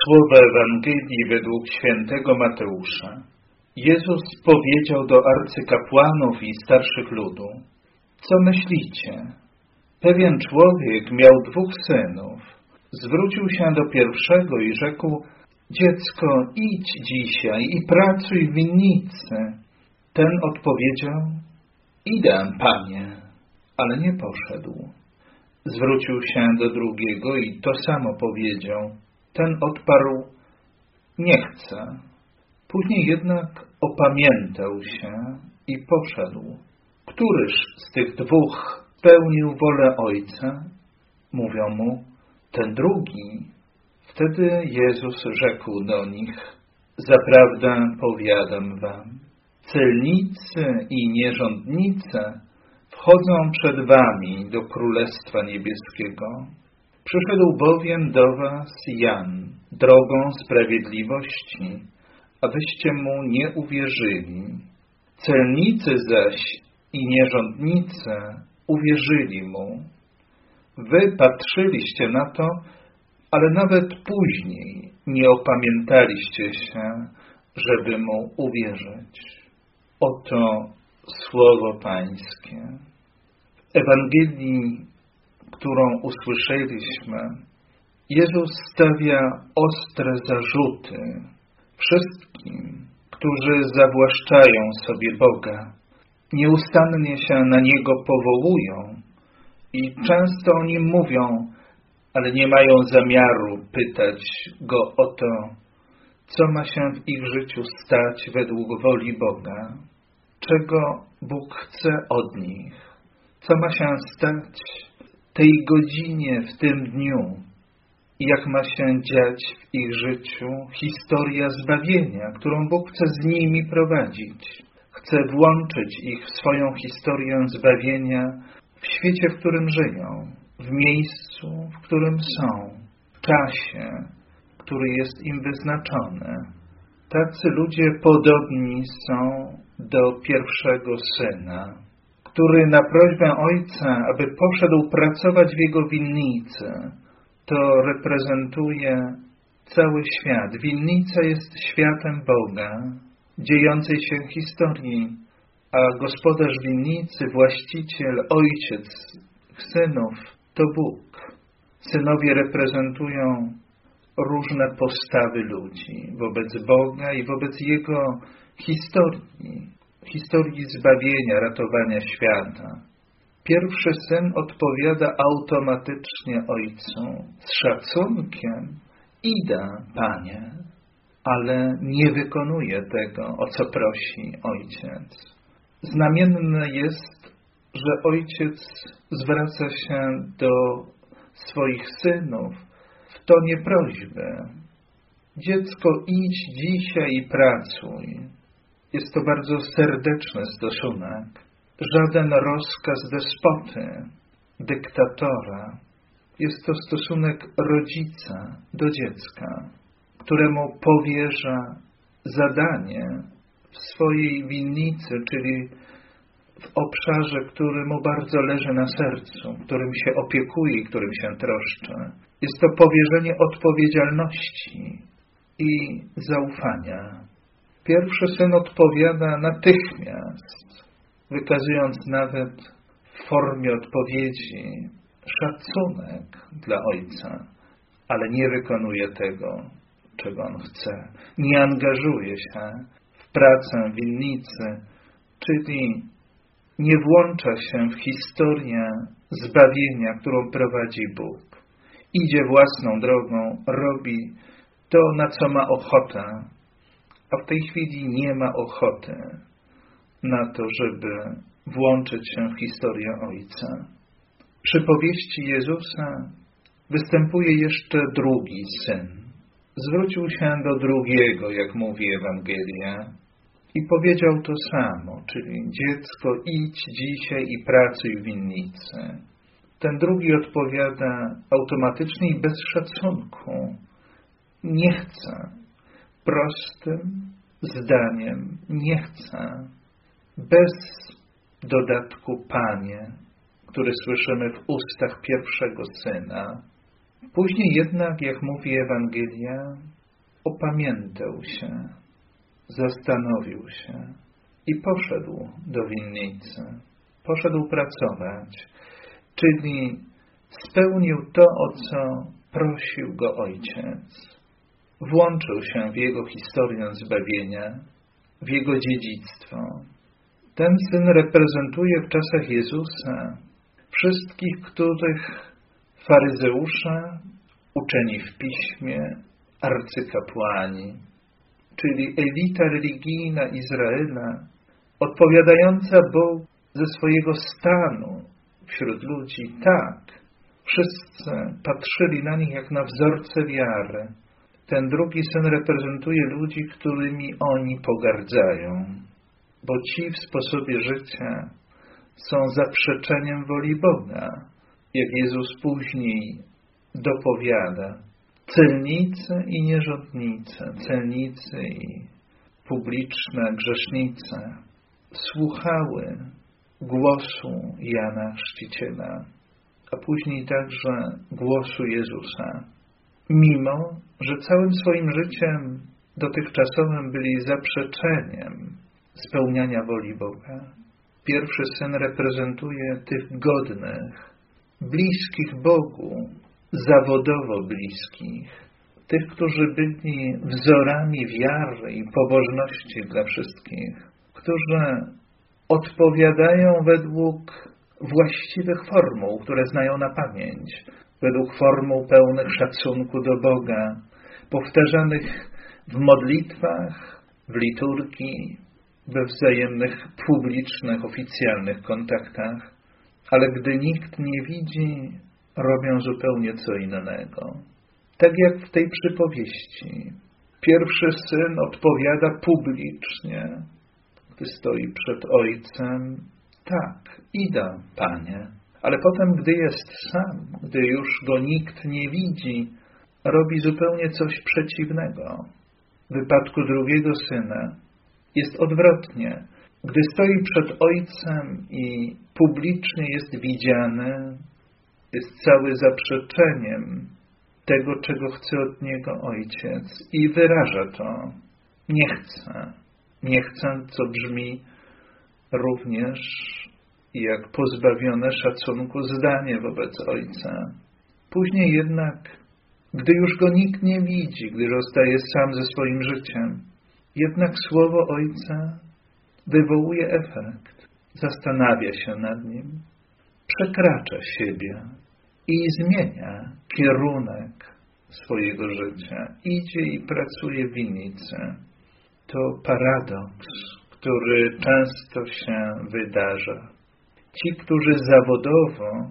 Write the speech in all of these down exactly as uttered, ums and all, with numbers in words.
Słowa Ewangelii według świętego Mateusza. Jezus powiedział do arcykapłanów i starszych ludu: Co myślicie? Pewien człowiek miał dwóch synów. Zwrócił się do pierwszego i rzekł: Dziecko, idź dzisiaj i pracuj w winnicy. Ten odpowiedział: Idę, panie, ale nie poszedł. Zwrócił się do drugiego i to samo powiedział. Ten odparł: Nie chcę. Później jednak opamiętał się i poszedł. Któryż z tych dwóch spełnił wolę Ojca? Mówią mu: Ten drugi. Wtedy Jezus rzekł do nich: Zaprawdę powiadam wam, celnicy i nierządnice wchodzą przed wami do Królestwa Niebieskiego. Przyszedł bowiem do was Jan, drogą sprawiedliwości, a wyście mu nie uwierzyli. Celnicy zaś i nierządnice uwierzyli mu. Wy patrzyliście na to, ale nawet później nie opamiętaliście się, żeby mu uwierzyć. Oto słowo Pańskie. W Ewangelii, którą usłyszeliśmy, Jezus stawia ostre zarzuty wszystkim, którzy zawłaszczają sobie Boga, nieustannie się na Niego powołują i często o Nim mówią, ale nie mają zamiaru pytać Go o to, co ma się w ich życiu stać według woli Boga, czego Bóg chce od nich, co ma się stać w tej godzinie, w tym dniu, i jak ma się dziać w ich życiu historia zbawienia, którą Bóg chce z nimi prowadzić. Chce włączyć ich w swoją historię zbawienia w świecie, w którym żyją, w miejscu, w którym są, w czasie, który jest im wyznaczony. Tacy ludzie podobni są do pierwszego syna, który na prośbę ojca, aby poszedł pracować w jego winnicy, to reprezentuje cały świat. Winnica jest światem Boga, dziejącej się historii, a gospodarz winnicy, właściciel, ojciec synów to Bóg. Synowie reprezentują różne postawy ludzi wobec Boga i wobec Jego historii, historii zbawienia, ratowania świata. Pierwszy syn odpowiada automatycznie ojcu z szacunkiem: Idę, panie, ale nie wykonuje tego, o co prosi ojciec. Znamienne jest, że ojciec zwraca się do swoich synów w tonie prośby: Dziecko, idź dzisiaj i pracuj. Jest to bardzo serdeczny stosunek. Żaden rozkaz despoty, dyktatora. Jest to stosunek rodzica do dziecka, któremu powierza zadanie w swojej winnicy, czyli w obszarze, który mu bardzo leży na sercu, którym się opiekuje, którym się troszczy. Jest to powierzenie odpowiedzialności i zaufania. Pierwszy syn odpowiada natychmiast, wykazując nawet w formie odpowiedzi szacunek dla ojca, ale nie wykonuje tego, czego on chce. Nie angażuje się w pracę winnicy, czyli nie włącza się w historię zbawienia, którą prowadzi Bóg. Idzie własną drogą, robi to, na co ma ochotę, a w tej chwili nie ma ochoty na to, żeby włączyć się w historię Ojca. W przypowieści Jezusa występuje jeszcze drugi syn. Zwrócił się do drugiego, jak mówi Ewangelia, i powiedział to samo, czyli: Dziecko, idź dzisiaj i pracuj w winnicy. Ten drugi odpowiada automatycznie i bez szacunku: Nie chcę. Prostym zdaniem: Nie chcę. Bez dodatku panie, który słyszymy w ustach pierwszego syna. Później jednak, jak mówi Ewangelia, opamiętał się, zastanowił się i poszedł do winnicy. Poszedł pracować, czyli spełnił to, o co prosił go Ojciec. Włączył się w jego historię zbawienia, w jego dziedzictwo. Ten Syn reprezentuje w czasach Jezusa wszystkich, których faryzeusze, uczeni w piśmie, arcykapłani, czyli elita religijna Izraela, odpowiadająca Bogu ze swojego stanu wśród ludzi, tak, wszyscy patrzyli na nich jak na wzorce wiary. Ten drugi Syn reprezentuje ludzi, którymi oni pogardzają, bo ci w sposobie życia są zaprzeczeniem woli Boga, jak Jezus później dopowiada. Celnicy i nierządnicy, celnicy i publiczne grzesznice słuchały głosu Jana Chrzciciela, a później także głosu Jezusa, mimo że całym swoim życiem dotychczasowym byli zaprzeczeniem spełniania woli Boga. Pierwszy Syn reprezentuje tych godnych, bliskich Bogu, zawodowo bliskich, tych, którzy byli wzorami wiary i pobożności dla wszystkich, którzy odpowiadają według właściwych formuł, które znają na pamięć, według formuł pełnych szacunku do Boga, powtarzanych w modlitwach, w liturgii, we wzajemnych publicznych, oficjalnych kontaktach, ale gdy nikt nie widzi, robią zupełnie co innego. Tak jak w tej przypowieści. Pierwszy Syn odpowiada publicznie, gdy stoi przed Ojcem: tak, idę, Panie. Ale potem, gdy jest sam, gdy już go nikt nie widzi, robi zupełnie coś przeciwnego. W wypadku drugiego Syna jest odwrotnie. Gdy stoi przed Ojcem i publicznie jest widziany, jest cały zaprzeczeniem tego, czego chce od niego Ojciec i wyraża to. Nie chcę. Nie chcę, co brzmi również jak pozbawione szacunku zdanie wobec Ojca. Później jednak, gdy już go nikt nie widzi, gdy zostaje sam ze swoim życiem, jednak słowo Ojca wywołuje efekt. Zastanawia się nad nim, przekracza siebie i zmienia kierunek swojego życia. Idzie i pracuje w winnicy. To paradoks, który często się wydarza. Ci, którzy zawodowo,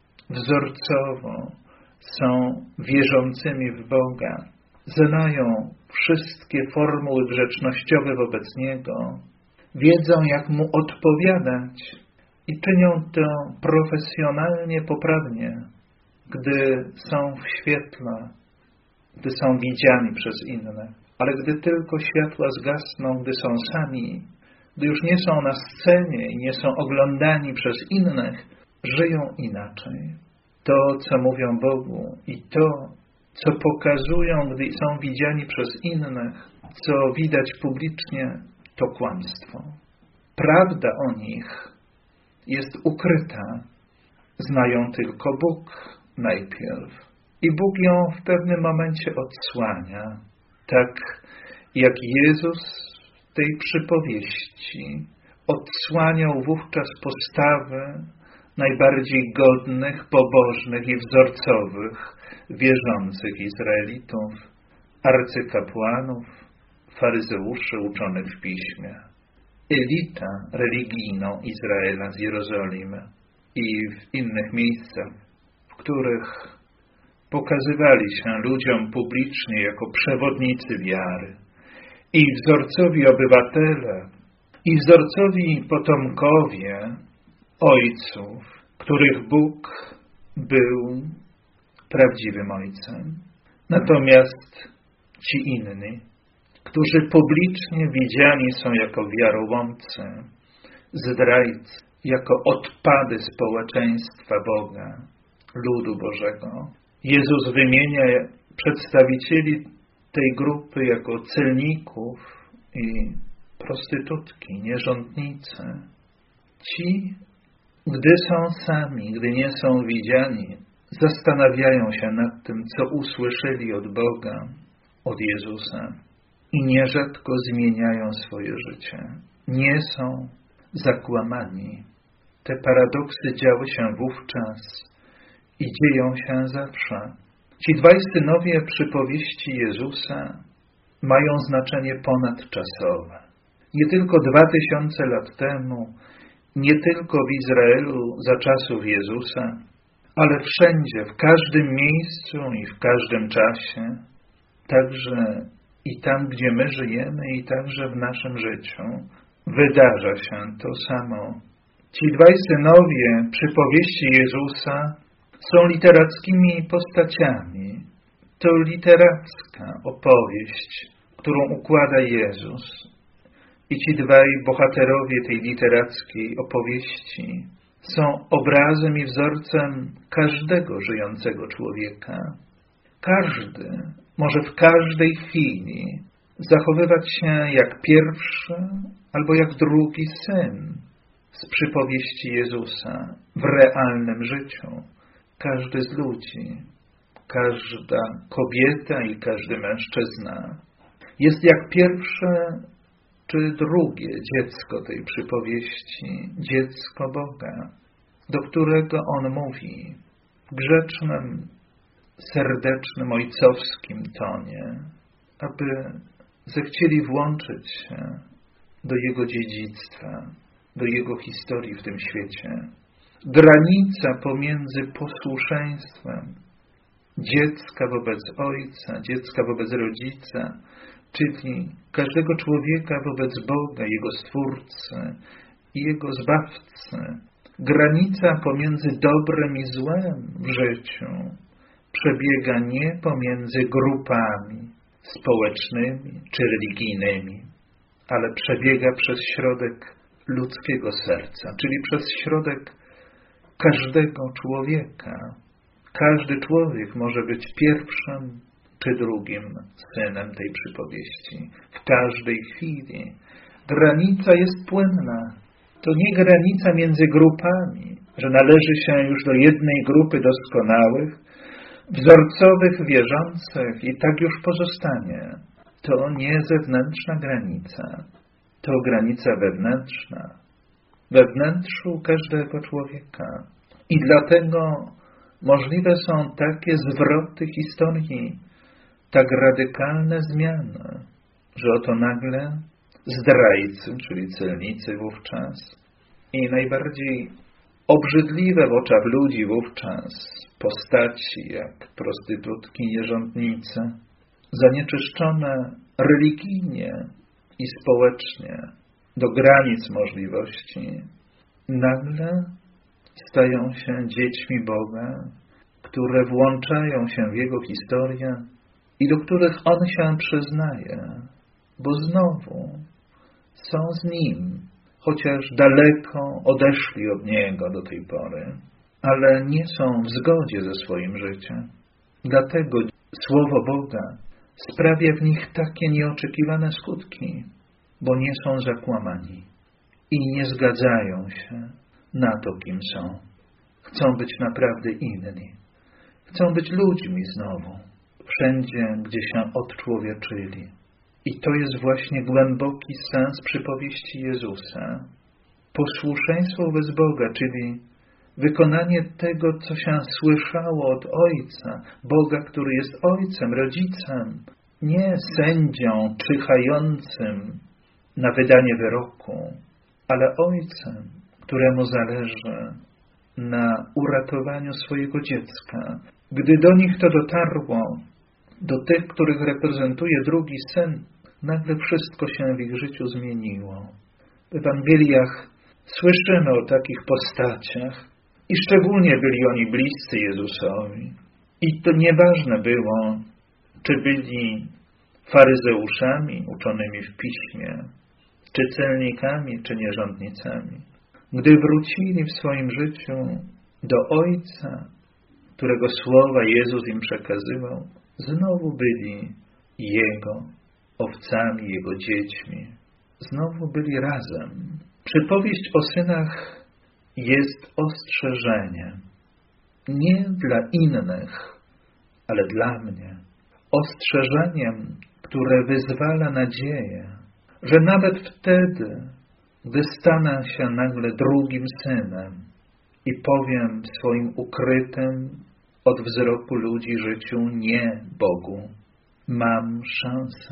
wzorcowo są wierzącymi w Boga, znają wszystkie formuły grzecznościowe wobec Niego, wiedzą, jak Mu odpowiadać i czynią to profesjonalnie, poprawnie, gdy są w świetle, gdy są widziani przez innych. Ale gdy tylko światła zgasną, gdy są sami, gdy już nie są na scenie i nie są oglądani przez innych, żyją inaczej. To, co mówią Bogu i to, co pokazują, gdy są widziani przez innych, co widać publicznie, to kłamstwo. Prawda o nich jest ukryta. Znają tylko Bóg najpierw. I Bóg ją w pewnym momencie odsłania. Tak jak Jezus w tej przypowieści odsłaniał wówczas postawy najbardziej godnych, pobożnych i wzorcowych, wierzących Izraelitów, arcykapłanów, faryzeuszy uczonych w Piśmie. Elita religijną Izraela z Jerozolimy i w innych miejscach, w których pokazywali się ludziom publicznie jako przewodnicy wiary i wzorcowi obywatele, i wzorcowi potomkowie ojców, których Bóg był prawdziwym Ojcem. Natomiast ci inni, którzy publicznie widziani są jako wiarołomcy, zdrajcy, jako odpady społeczeństwa Boga, ludu Bożego, Jezus wymienia przedstawicieli tej grupy jako celników i prostytutki, nierządnice. Ci, gdy są sami, gdy nie są widziani, zastanawiają się nad tym, co usłyszeli od Boga, od Jezusa i nierzadko zmieniają swoje życie. Nie są zakłamani. Te paradoksy działy się wówczas i dzieją się zawsze. Ci dwaj synowie przypowieści Jezusa mają znaczenie ponadczasowe. Nie tylko dwa tysiące lat temu, nie tylko w Izraelu za czasów Jezusa, ale wszędzie, w każdym miejscu i w każdym czasie, także i tam, gdzie my żyjemy, i także w naszym życiu, wydarza się to samo. Ci dwaj synowie przypowieści Jezusa są literackimi postaciami. To literacka opowieść, którą układa Jezus. I ci dwaj bohaterowie tej literackiej opowieści są obrazem i wzorcem każdego żyjącego człowieka. Każdy może w każdej chwili zachowywać się jak pierwszy albo jak drugi syn z przypowieści Jezusa w realnym życiu. Każdy z ludzi, każda kobieta i każdy mężczyzna jest jak pierwsze czy drugie dziecko tej przypowieści, dziecko Boga, do którego On mówi w grzecznym, serdecznym, ojcowskim tonie, aby zechcieli włączyć się do Jego dziedzictwa, do Jego historii w tym świecie. Granica pomiędzy posłuszeństwem dziecka wobec ojca, dziecka wobec rodzica, czyli każdego człowieka wobec Boga, Jego Stwórcy i Jego Zbawcy. Granica pomiędzy dobrem i złem w życiu przebiega nie pomiędzy grupami społecznymi czy religijnymi, ale przebiega przez środek ludzkiego serca, czyli przez środek każdego człowieka. Każdy człowiek może być pierwszym czy drugim synem tej przypowieści. W każdej chwili. Granica jest płynna. To nie granica między grupami, że należy się już do jednej grupy doskonałych, wzorcowych, wierzących i tak już pozostanie. To nie zewnętrzna granica. To granica wewnętrzna. We wnętrzu każdego człowieka. I dlatego możliwe są takie zwroty historii, tak radykalne zmiany, że oto nagle zdrajcy, czyli celnicy wówczas i najbardziej obrzydliwe w oczach ludzi wówczas postaci jak prostytutki, nierządnice, zanieczyszczone religijnie i społecznie do granic możliwości, nagle stają się dziećmi Boga, które włączają się w Jego historię i do których On się przyznaje, bo znowu są z Nim, chociaż daleko odeszli od Niego do tej pory, ale nie są w zgodzie ze swoim życiem. Dlatego Słowo Boga sprawia w nich takie nieoczekiwane skutki, bo nie są zakłamani i nie zgadzają się na to, kim są. Chcą być naprawdę inni. Chcą być ludźmi znowu, wszędzie, gdzie się odczłowieczyli. I to jest właśnie głęboki sens przypowieści Jezusa. Posłuszeństwo wobec Boga, czyli wykonanie tego, co się słyszało od Ojca, Boga, który jest Ojcem, Rodzicem, nie sędzią czyhającym na wydanie wyroku, ale Ojcem, któremu zależy na uratowaniu swojego dziecka. Gdy do nich to dotarło, do tych, których reprezentuje drugi syn, nagle wszystko się w ich życiu zmieniło. W Ewangeliach słyszymy o takich postaciach i szczególnie byli oni bliscy Jezusowi. I to nieważne było, czy byli faryzeuszami uczonymi w piśmie, czy celnikami, czy nierządnicami. Gdy wrócili w swoim życiu do Ojca, którego słowa Jezus im przekazywał, znowu byli Jego owcami, Jego dziećmi. Znowu byli razem. Przypowieść o synach jest ostrzeżeniem. Nie dla innych, ale dla mnie. Ostrzeżeniem, które wyzwala nadzieję, że nawet wtedy, gdy stanę się nagle drugim synem i powiem w swoim ukrytym od wzroku ludzi życiu nie Bogu, mam szansę.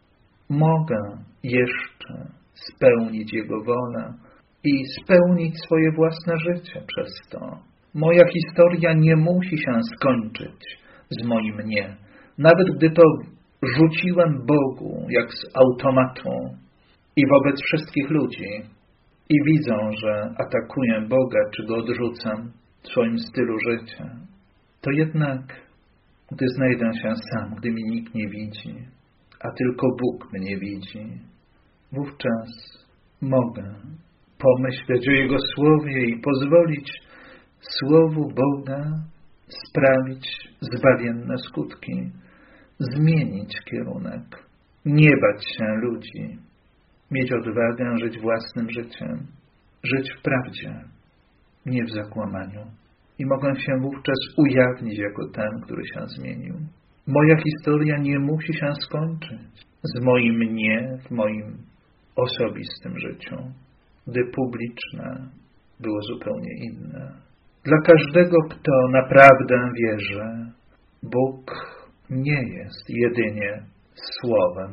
Mogę jeszcze spełnić Jego wolę i spełnić swoje własne życie przez to. Moja historia nie musi się skończyć z moim nie. Nawet gdy to rzuciłem Bogu jak z automatu i wobec wszystkich ludzi i widzą, że atakuję Boga czy Go odrzucam w swoim stylu życia, to jednak, gdy znajdę się sam, gdy mi nikt nie widzi, a tylko Bóg mnie widzi, wówczas mogę pomyśleć o Jego Słowie i pozwolić Słowu Boga sprawić zbawienne skutki, zmienić kierunek, nie bać się ludzi, mieć odwagę żyć własnym życiem, żyć w prawdzie, nie w zakłamaniu. I mogę się wówczas ujawnić jako ten, który się zmienił. Moja historia nie musi się skończyć z moim nie w moim osobistym życiu, gdy publiczne było zupełnie inne. Dla każdego, kto naprawdę wierzy, Bóg nie jest jedynie słowem,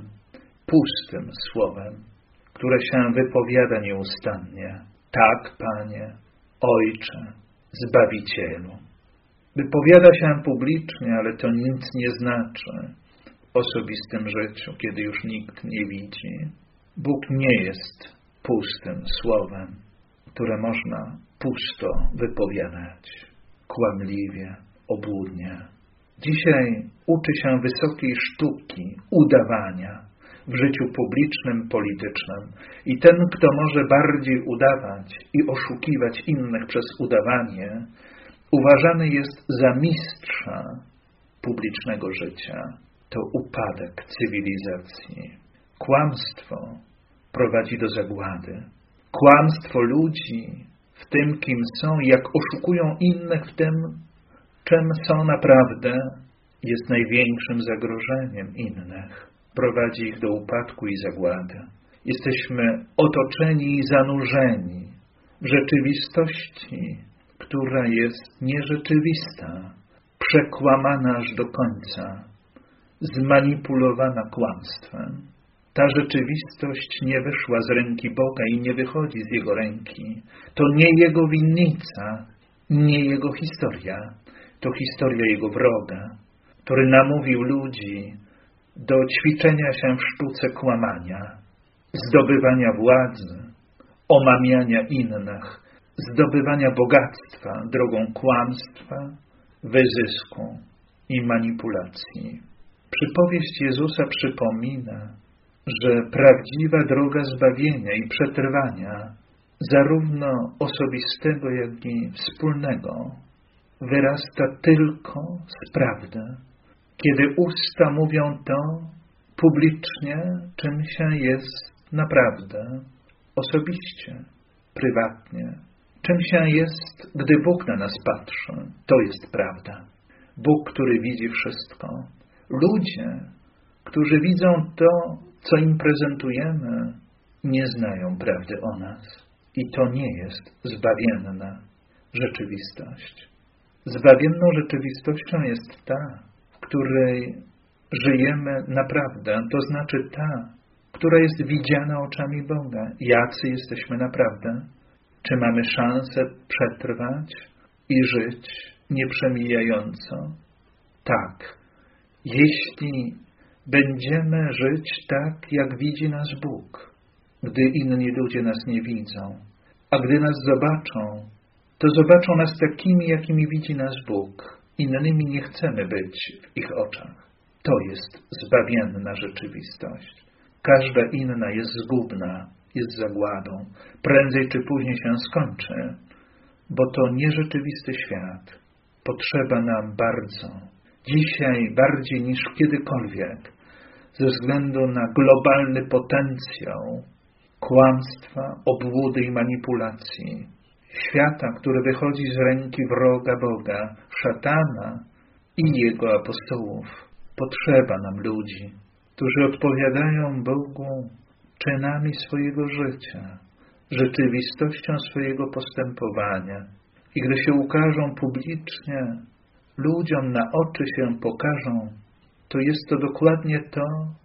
pustym słowem, które się wypowiada nieustannie. Tak, Panie, Ojcze, Zbawicielu. Wypowiada się publicznie, ale to nic nie znaczy w osobistym życiu, kiedy już nikt nie widzi. Bóg nie jest pustym słowem, które można pusto wypowiadać, kłamliwie, obłudnie. Dzisiaj uczy się wysokiej sztuki udawania w życiu publicznym, politycznym. I ten, kto może bardziej udawać i oszukiwać innych przez udawanie, uważany jest za mistrza publicznego życia. To upadek cywilizacji. Kłamstwo prowadzi do zagłady. Kłamstwo ludzi w tym, kim są, jak oszukują innych w tym, czym są naprawdę, jest największym zagrożeniem innych. Prowadzi ich do upadku i zagłady. Jesteśmy otoczeni i zanurzeni w rzeczywistości, która jest nierzeczywista, przekłamana aż do końca, zmanipulowana kłamstwem. Ta rzeczywistość nie wyszła z ręki Boga i nie wychodzi z Jego ręki. To nie Jego winnica, nie Jego historia. To historia Jego wroga, który namówił ludzi do ćwiczenia się w sztuce kłamania, zdobywania władzy, omamiania innych, zdobywania bogactwa drogą kłamstwa, wyzysku i manipulacji. Przypowieść Jezusa przypomina, że prawdziwa droga zbawienia i przetrwania, zarówno osobistego, jak i wspólnego, wyrasta tylko z prawdy. Kiedy usta mówią to publicznie, czym się jest naprawdę, osobiście, prywatnie. Czym się jest, gdy Bóg na nas patrzy, to jest prawda. Bóg, który widzi wszystko. Ludzie, którzy widzą to, co im prezentujemy, nie znają prawdy o nas. I to nie jest zbawienna rzeczywistość. Zbawienną rzeczywistością jest ta, w której żyjemy naprawdę, to znaczy ta, która jest widziana oczami Boga. Jacy jesteśmy naprawdę? Czy mamy szansę przetrwać i żyć nieprzemijająco? Tak. Jeśli będziemy żyć tak, jak widzi nas Bóg, gdy inni ludzie nas nie widzą, a gdy nas zobaczą, to zobaczą nas takimi, jakimi widzi nas Bóg. Innymi nie chcemy być w ich oczach. To jest zbawienna rzeczywistość. Każda inna jest zgubna, jest zagładą. Prędzej czy później się skończy, bo to nierzeczywisty świat. potrzeba nam bardzo, dzisiaj bardziej niż kiedykolwiek, ze względu na globalny potencjał kłamstwa, obłudy i manipulacji, świata, który wychodzi z ręki wroga Boga, szatana i jego apostołów. Potrzeba nam ludzi, którzy odpowiadają Bogu czynami swojego życia, rzeczywistością swojego postępowania. I gdy się ukażą publicznie, ludziom na oczy się pokażą, to jest to dokładnie to,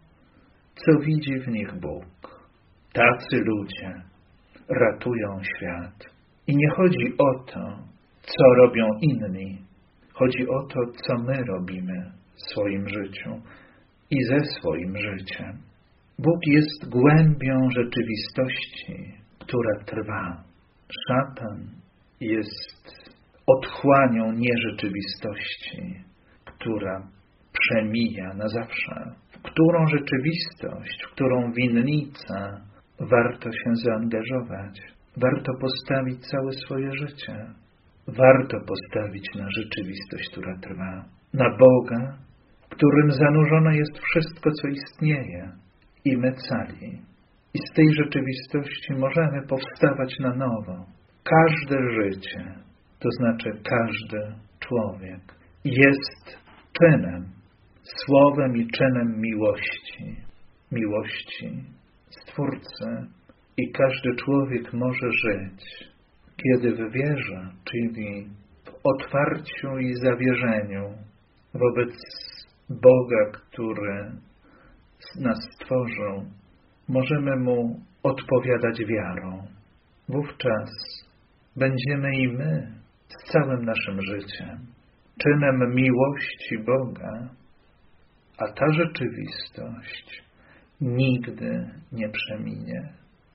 co widzi w nich Bóg. Tacy ludzie ratują świat. I nie chodzi o to, co robią inni. Chodzi o to, co my robimy w swoim życiu i ze swoim życiem. Bóg jest głębią rzeczywistości, która trwa. Szatan jest otchłanią nierzeczywistości, która przemija na zawsze. W którą rzeczywistość, w którą winnica warto się zaangażować. Warto postawić całe swoje życie. Warto postawić na rzeczywistość, która trwa. Na Boga, w którym zanurzone jest wszystko, co istnieje. I my cali. I z tej rzeczywistości możemy powstawać na nowo. Każde życie, to znaczy każdy człowiek, jest czynem, słowem i czynem miłości. Miłości Stwórcy. I każdy człowiek może żyć, kiedy w wierze, czyli w otwarciu i zawierzeniu wobec Boga, który nas stworzył, możemy Mu odpowiadać wiarą. Wówczas będziemy i my z całym naszym życiem czynem miłości Boga, a ta rzeczywistość nigdy nie przeminie.